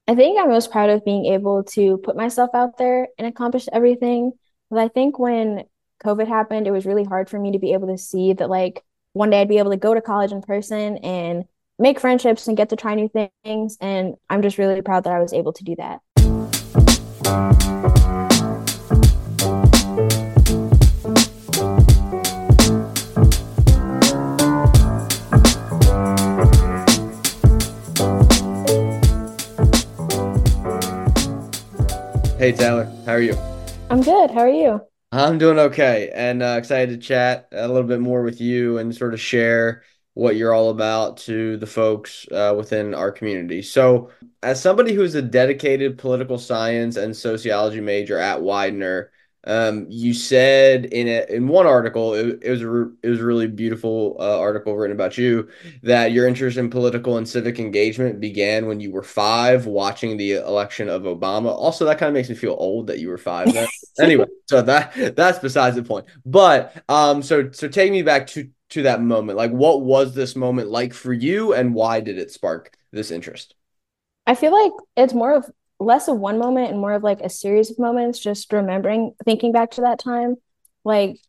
I think I'm most proud of being able to put myself out there and accomplish everything. Because I think when COVID happened, it was really hard for me to be able to see that like one day I'd be able to go to college in person and make friendships and get to try new things. And I'm just really proud that I was able to do that. Hey Tyler, how are you? I'm good. How are you? I'm doing okay and excited to chat a little bit more with you and sort of share what you're all about to the folks within our community. So, as somebody who's a dedicated political science and sociology major at Widener, you said in one article, it was a really beautiful article written about you, that your interest in political and civic engagement began when you were 5, watching the election of Obama. Also, that kind of makes me feel old that you were 5 then. Anyway, so that's besides the point. But so take me back to that moment. Like, what was this moment like for you, and why did it spark this interest? I feel like it's more of less of one moment and more of like a series of moments, just remembering, thinking back to that time. Like,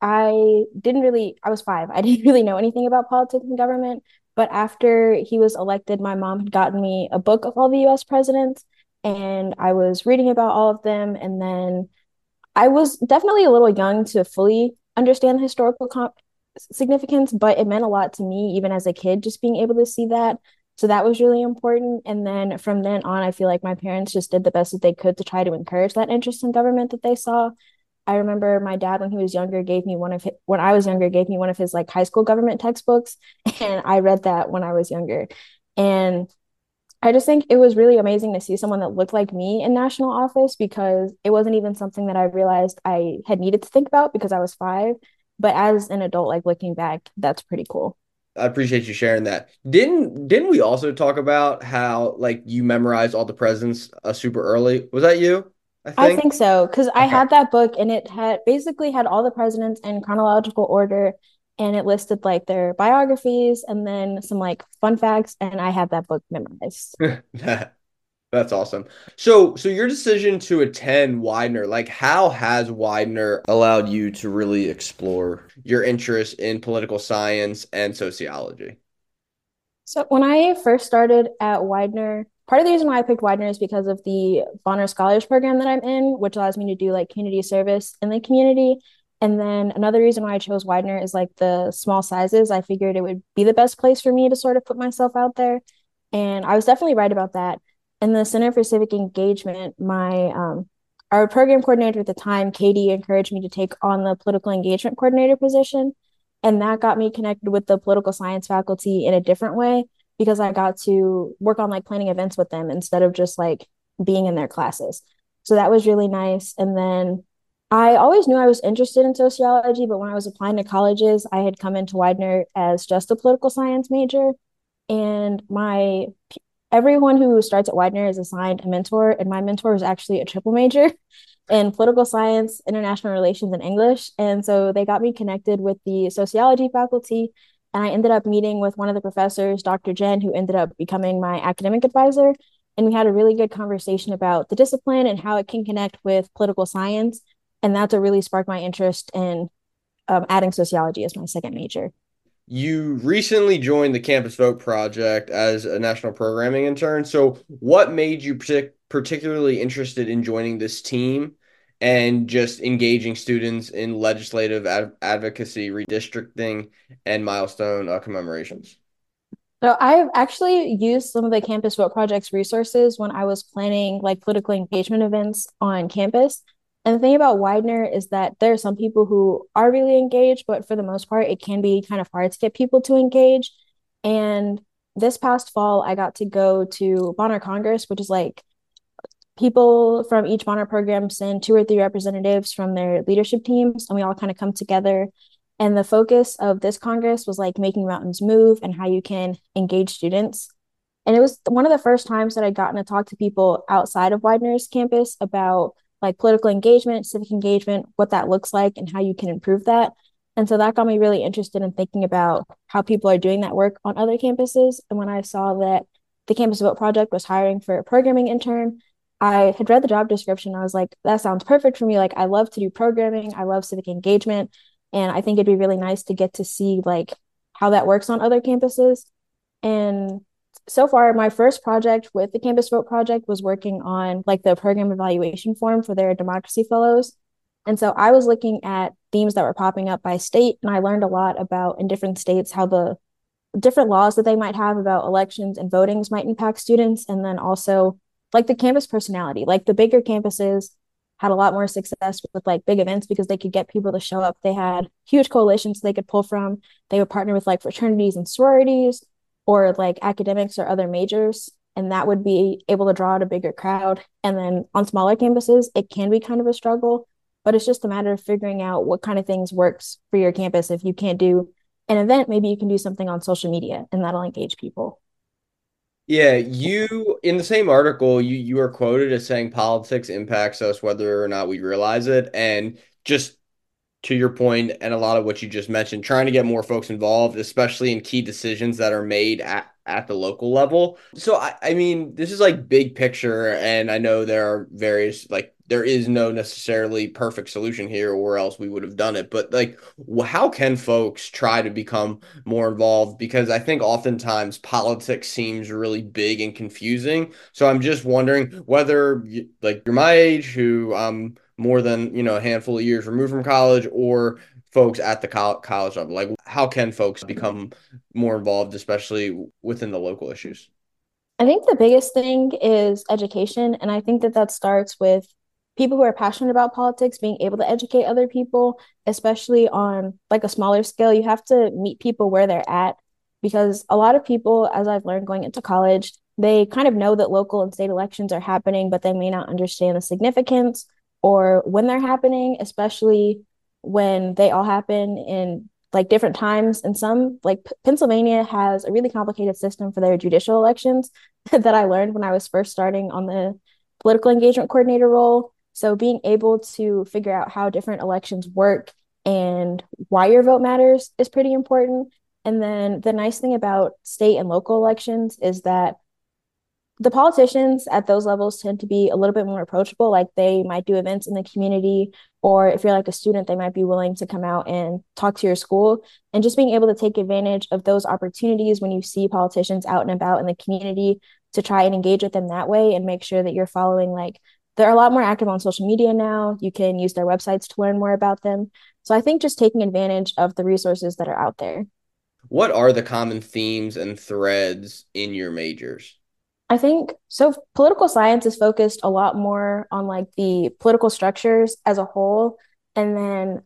I was 5. I didn't really know anything about politics and government. But after he was elected, my mom had gotten me a book of all the US presidents, and I was reading about all of them. And then I was definitely a little young to fully understand the significance, but it meant a lot to me, even as a kid, just being able to see that. So that was really important. And then from then on, I feel like my parents just did the best that they could to try to encourage that interest in government that they saw. I remember my dad, when he was younger, gave me one of his, when I was younger, gave me one of his like high school government textbooks, and I read that when I was younger. And I just think it was really amazing to see someone that looked like me in national office, because it wasn't even something that I realized I had needed to think about because I was 5. But as an adult, like looking back, that's pretty cool. I appreciate you sharing that. Didn't we also talk about how like you memorized all the presidents super early? Was that you? I I think. think so, because I Okay. had that book and it had basically had all the presidents in chronological order, and it listed like their biographies and then some like fun facts, and I had that book memorized. That That's awesome. So your decision to attend Widener, like how has Widener allowed you to really explore your interest in political science and sociology? So when I first started at Widener, part of the reason why I picked Widener is because of the Bonner Scholars Program that I'm in, which allows me to do like community service in the community. And then another reason why I chose Widener is like the small sizes. I figured it would be the best place for me to sort of put myself out there. And I was definitely right about that. In the Center for Civic Engagement, my our program coordinator at the time, Katie, encouraged me to take on the political engagement coordinator position. And that got me connected with the political science faculty in a different way, because I got to work on like planning events with them instead of just like being in their classes. So that was really nice. And then I always knew I was interested in sociology, but when I was applying to colleges, I had come into Widener as just a political science major. And my everyone who starts at Widener is assigned a mentor, and my mentor was actually a triple major in political science, international relations, and English. And so they got me connected with the sociology faculty. And I ended up meeting with one of the professors, Dr. Jen, who ended up becoming my academic advisor. And we had a really good conversation about the discipline and how it can connect with political science. And that's what really sparked my interest in adding sociology as my second major. You recently joined the Campus Vote project as a national programming intern. So what made you particularly interested in joining this team and just engaging students in legislative advocacy, redistricting, and milestone commemorations? So I've actually used some of the Campus Vote Project's resources when I was planning like political engagement events on campus. And the thing about Widener is that there are some people who are really engaged, but for the most part, it can be kind of hard to get people to engage. And this past fall, I got to go to Bonner Congress, which is like people from each Bonner program send 2 or 3 representatives from their leadership teams, and we all kind of come together. And the focus of this Congress was like making mountains move and how you can engage students. And it was one of the first times that I'd gotten to talk to people outside of Widener's campus about like political engagement, civic engagement, what that looks like, and how you can improve that. And so that got me really interested in thinking about how people are doing that work on other campuses. And when I saw that the Campus Vote project was hiring for a programming intern. I had read the job description. I was like, that sounds perfect for me. Like, I love to do programming. I love civic engagement. And I think it'd be really nice to get to see like how that works on other campuses. And so far, my first project with the Campus Vote project was working on like the program evaluation form for their democracy fellows. And so I was looking at themes that were popping up by state, and I learned a lot about in different states how the different laws that they might have about elections and votings might impact students. And then also like the campus personality, like the bigger campuses had a lot more success with like big events because they could get people to show up. They had huge coalitions they could pull from. They would partner with like fraternities and sororities or like academics or other majors. And that would be able to draw out a bigger crowd. And then on smaller campuses, it can be kind of a struggle, but it's just a matter of figuring out what kind of things works for your campus. If you can't do an event, maybe you can do something on social media and that'll engage people. Yeah, you in the same article, you are quoted as saying politics impacts us whether or not we realize it. And just to your point, and a lot of what you just mentioned, trying to get more folks involved, especially in key decisions that are made at the local level. So I mean, this is like big picture, and I know there are various like there is no necessarily perfect solution here, or else we would have done it. But like, how can folks try to become more involved? Because I think oftentimes politics seems really big and confusing. So I'm just wondering whether like you're my age, who more than a handful of years removed from college, or folks at the college level, like how can folks become more involved, especially within the local issues? I think the biggest thing is education. And I think that that starts with people who are passionate about politics being able to educate other people, especially on like a smaller scale. You have to meet people where they're at because a lot of people, as I've learned going into college, they kind of know that local and state elections are happening, but they may not understand the significance or when they're happening, especially when they all happen in like different times. And some, like Pennsylvania, has a really complicated system for their judicial elections that I learned when I was first starting on the political engagement coordinator role. So being able to figure out how different elections work and why your vote matters is pretty important. And then the nice thing about state and local elections is that the politicians at those levels tend to be a little bit more approachable. Like they might do events in the community, or if you're like a student, they might be willing to come out and talk to your school. And just being able to take advantage of those opportunities when you see politicians out and about in the community to try and engage with them that way and make sure that you're following like they're a lot more active on social media now. You can use their websites to learn more about them. So I think just taking advantage of the resources that are out there. What are the common themes and threads in your majors? I think so. Political science is focused a lot more on like the political structures as a whole. And then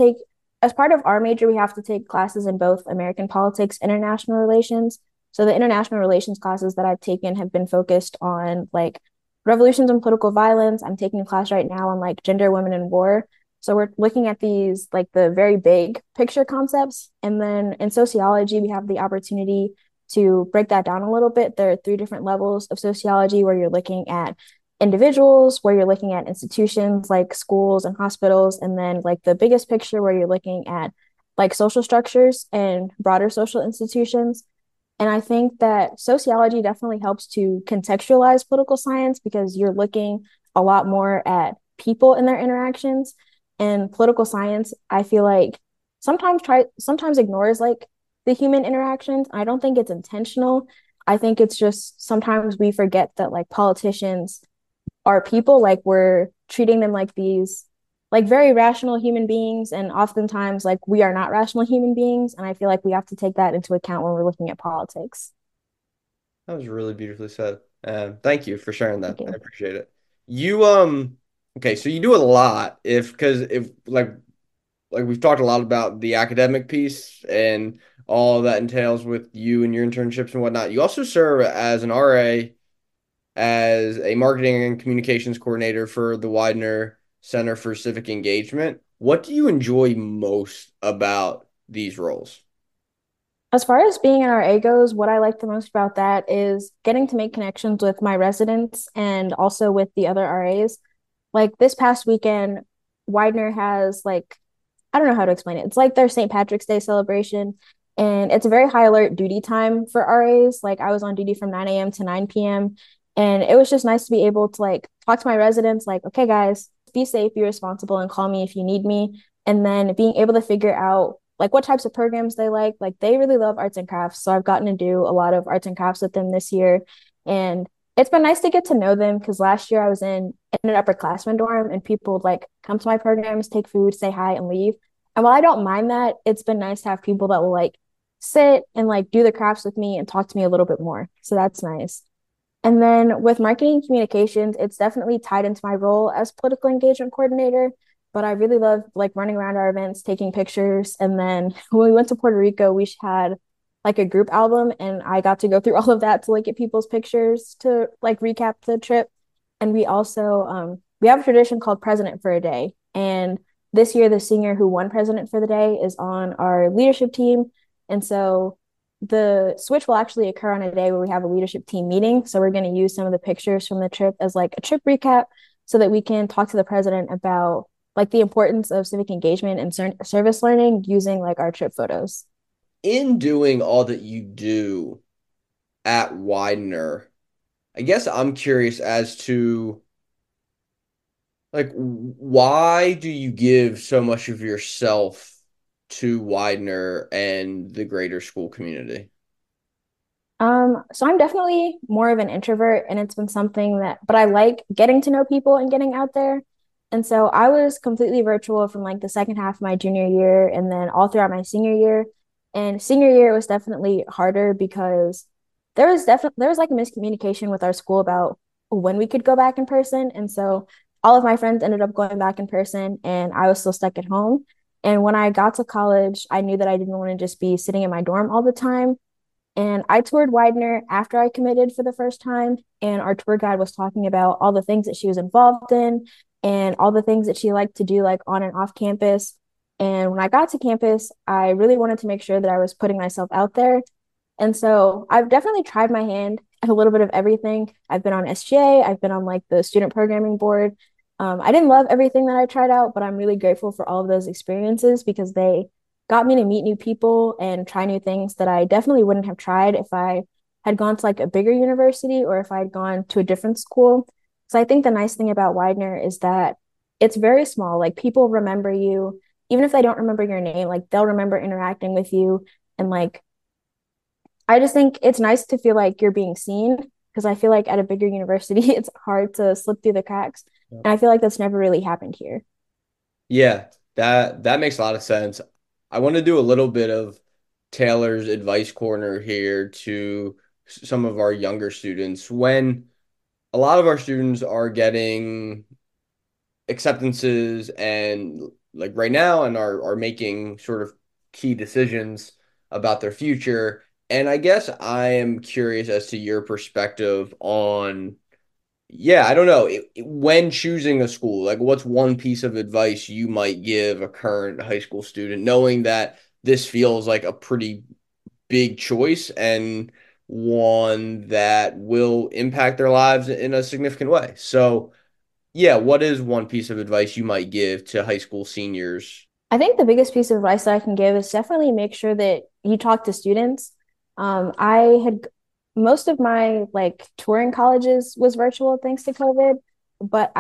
as part of our major, we have to take classes in both American politics, international relations. So the international relations classes that I've taken have been focused on like revolutions and political violence. I'm taking a class right now on like gender, women, and war. So we're looking at these like the very big picture concepts. And then in sociology, we have the opportunity to break that down a little bit. There are three different levels of sociology where you're looking at individuals, where you're looking at institutions like schools and hospitals, and then like the biggest picture where you're looking at like social structures and broader social institutions. And I think that sociology definitely helps to contextualize political science because you're looking a lot more at people and their interactions. And political science, I feel like sometimes ignores like the human interactions. I don't think it's intentional. I think it's just sometimes we forget that like politicians are people, like we're treating them like these like very rational human beings, and oftentimes like we are not rational human beings, and I feel like we have to take that into account when we're looking at politics. That was really beautifully said. Thank you for sharing Thank that. I you. appreciate it. You okay, so you do a lot if because if like we've talked a lot about the academic piece and all that entails with you and your internships and whatnot. You also serve as an RA, as a marketing and communications coordinator for the Widener Center for Civic Engagement. What do you enjoy most about these roles? As far as being an RA goes, what I like the most about that is getting to make connections with my residents and also with the other RAs. Like this past weekend, Widener has like I don't know how to explain it. It's like their St. Patrick's Day celebration. And it's a very high alert duty time for RAs. Like I was on duty from 9 a.m. to 9 p.m. And it was just nice to be able to like talk to my residents, like, okay, guys, be safe, be responsible, and call me if you need me. And then being able to figure out like what types of programs they like. Like they really love arts and crafts. So I've gotten to do a lot of arts and crafts with them this year. And it's been nice to get to know them because last year I was in an upperclassmen dorm and people would like come to my programs, take food, say hi, and leave. And while I don't mind that, it's been nice to have people that will like sit and like do the crafts with me and talk to me a little bit more. So that's nice. And then with marketing communications, it's definitely tied into my role as political engagement coordinator. But I really love like running around our events, taking pictures. And then when we went to Puerto Rico, we had like a group album and I got to go through all of that to like get people's pictures to like recap the trip. And we also we have a tradition called President for a Day. And this year the singer who won President for the Day is on our leadership team. And so the switch will actually occur on a day where we have a leadership team meeting. So we're going to use some of the pictures from the trip as like a trip recap so that we can talk to the president about like the importance of civic engagement and service learning using like our trip photos. In doing all that you do at Widener, I guess I'm curious as to like why do you give so much of yourself to Widener and the greater school community? So I'm definitely more of an introvert, and it's been something that, but I like getting to know people and getting out there. And so I was completely virtual from like the second half of my junior year and then all throughout my senior year. And senior year was definitely harder because there was like a miscommunication with our school about when we could go back in person. And so all of my friends ended up going back in person and I was still stuck at home. And when I got to college, I knew that I didn't want to just be sitting in my dorm all the time. And I toured Widener after I committed for the first time. And our tour guide was talking about all the things that she was involved in and all the things that she liked to do, like on and off campus. And when I got to campus, I really wanted to make sure that I was putting myself out there. And so I've definitely tried my hand at a little bit of everything. I've been on SGA, I've been on like the student programming board. I didn't love everything that I tried out, but I'm really grateful for all of those experiences because they got me to meet new people and try new things that I definitely wouldn't have tried if I had gone to like a bigger university or if I'd gone to a different school. So I think the nice thing about Widener is that it's very small. Like people remember you, even if they don't remember your name, like they'll remember interacting with you. And like, I just think it's nice to feel like you're being seen because I feel like at a bigger university, it's hard to slip through the cracks. And I feel like that's never really happened here. Yeah, that makes a lot of sense. I want to do a little bit of Taylor's advice corner here to some of our younger students. When a lot of our students are getting acceptances and like right now and are making sort of key decisions about their future. And I guess I am curious as to your perspective on yeah, I don't know. When choosing a school, like what's one piece of advice you might give a current high school student, knowing that this feels like a pretty big choice and one that will impact their lives in a significant way. So, yeah, what is one piece of advice you might give to high school seniors? I think the biggest piece of advice that I can give is definitely make sure that you talk to students. I had most of my like touring colleges was virtual thanks to COVID, but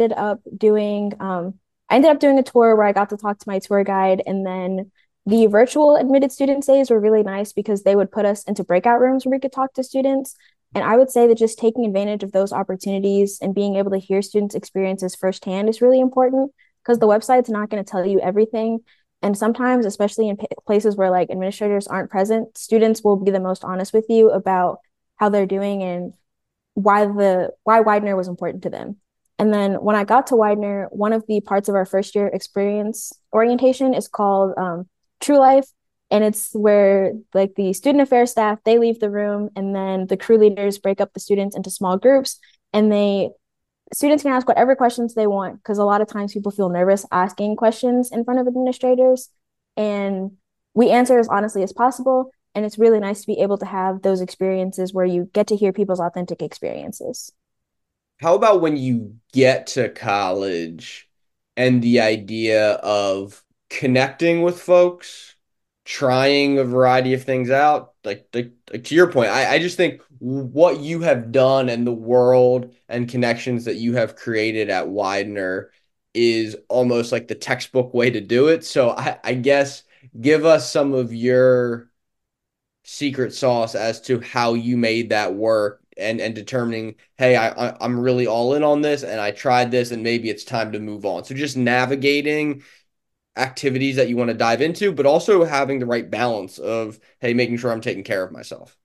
I ended up doing a tour where I got to talk to my tour guide, and then the virtual admitted student days were really nice because they would put us into breakout rooms where we could talk to students. And I would say that just taking advantage of those opportunities and being able to hear students' experiences firsthand is really important because the website's not going to tell you everything. And sometimes, especially in places where like administrators aren't present, students will be the most honest with you about how they're doing and why Widener was important to them. And then when I got to Widener, one of the parts of our first year experience orientation is called True Life. And it's where like the student affairs staff, they leave the room and then the crew leaders break up the students into small groups and they students can ask whatever questions they want because a lot of times people feel nervous asking questions in front of administrators and we answer as honestly as possible and it's really nice to be able to have those experiences where you get to hear people's authentic experiences. How about when you get to college and the idea of connecting with folks? trying a variety of things out. Like to your point, I just think what you have done and the world and connections that you have created at Widener is almost like the textbook way to do it. So I guess give us some of your secret sauce as to how you made that work and determining, hey, I'm really all in on this and I tried this and maybe it's time to move on. So just navigating activities that you want to dive into, but also having the right balance of, hey, making sure I'm taking care of myself.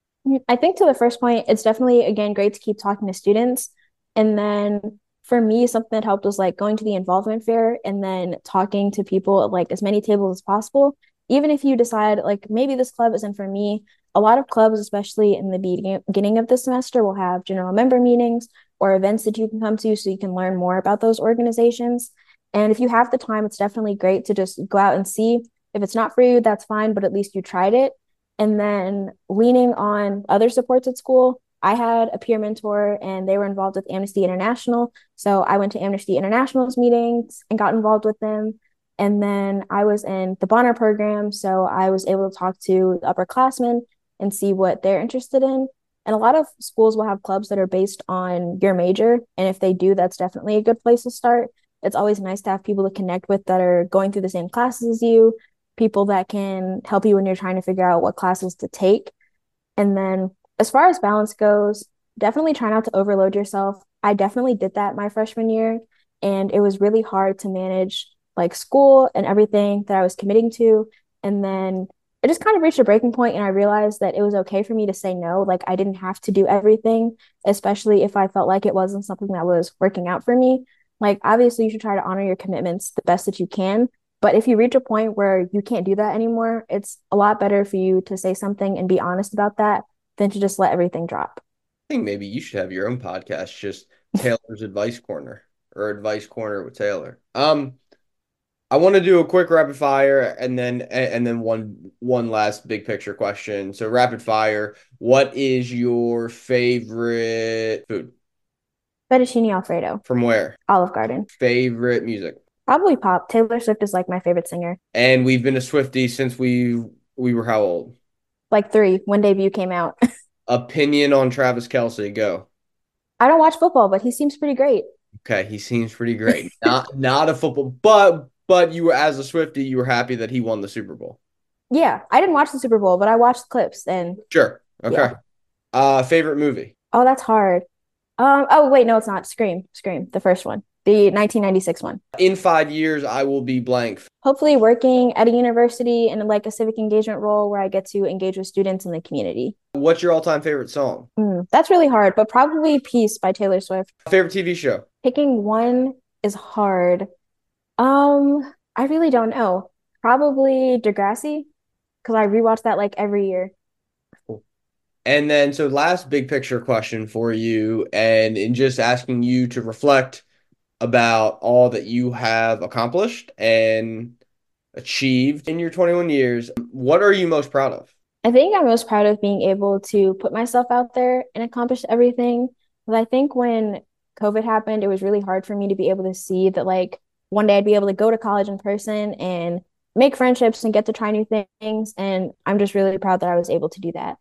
I think to the first point, it's definitely, again, great to keep talking to students. And then for me, something that helped was like going to the involvement fair and then talking to people at like as many tables as possible. Even if you decide like maybe this club isn't for me, a lot of clubs, especially in the beginning of the semester, will have general member meetings or events that you can come to so you can learn more about those organizations. And if you have the time, it's definitely great to just go out and see. If it's not for you, that's fine, but at least you tried it. And then leaning on other supports at school, I had a peer mentor and they were involved with Amnesty International. So I went to Amnesty International's meetings and got involved with them. And then I was in the Bonner program. So I was able to talk to the upperclassmen and see what they're interested in. And a lot of schools will have clubs that are based on your major. And if they do, that's definitely a good place to start. It's always nice to have people to connect with that are going through the same classes as you, people that can help you when you're trying to figure out what classes to take. And then as far as balance goes, definitely try not to overload yourself. I definitely did that my freshman year, and it was really hard to manage like school and everything that I was committing to. And then it just kind of reached a breaking point, and I realized that it was okay for me to say no. Like I didn't have to do everything, especially if I felt like it wasn't something that was working out for me. Like obviously, you should try to honor your commitments the best that you can. But if you reach a point where you can't do that anymore, it's a lot better for you to say something and be honest about that than to just let everything drop. I think maybe you should have your own podcast, just Taylor's Advice Corner or Advice Corner with Taylor. I want to do a quick rapid fire and then one last big picture question. So rapid fire, what is your favorite food? Fettuccine Alfredo, From where? Olive Garden. Favorite music? Probably pop. Taylor Swift is like my favorite singer. And we've been a Swiftie since we were how old? Like three, when debut came out. Opinion on Travis Kelce, go. I don't watch football, but he seems pretty great. Okay, he seems pretty great. Not a football, but you were as a Swiftie, you were happy that he won the Super Bowl. Yeah, I didn't watch the Super Bowl, but I watched clips and Sure. Okay. yeah. Favorite movie? Oh, that's hard. Oh wait, no, it's not. Scream, the first one. The 1996 one. In 5 years, I will be blank. Hopefully working at a university in like a civic engagement role where I get to engage with students in the community. What's your all-time favorite song? That's really hard, but probably Peace by Taylor Swift. Favorite TV show? Picking one is hard. I really don't know. Probably Degrassi, because I rewatch that like every year. And then, so last big picture question for you, and in just asking you to reflect about all that you have accomplished and achieved in your 21 years, what are you most proud of? I think I'm most proud of being able to put myself out there and accomplish everything. But I think when COVID happened, it was really hard for me to be able to see that like one day I'd be able to go to college in person and make friendships and get to try new things. And I'm just really proud that I was able to do that.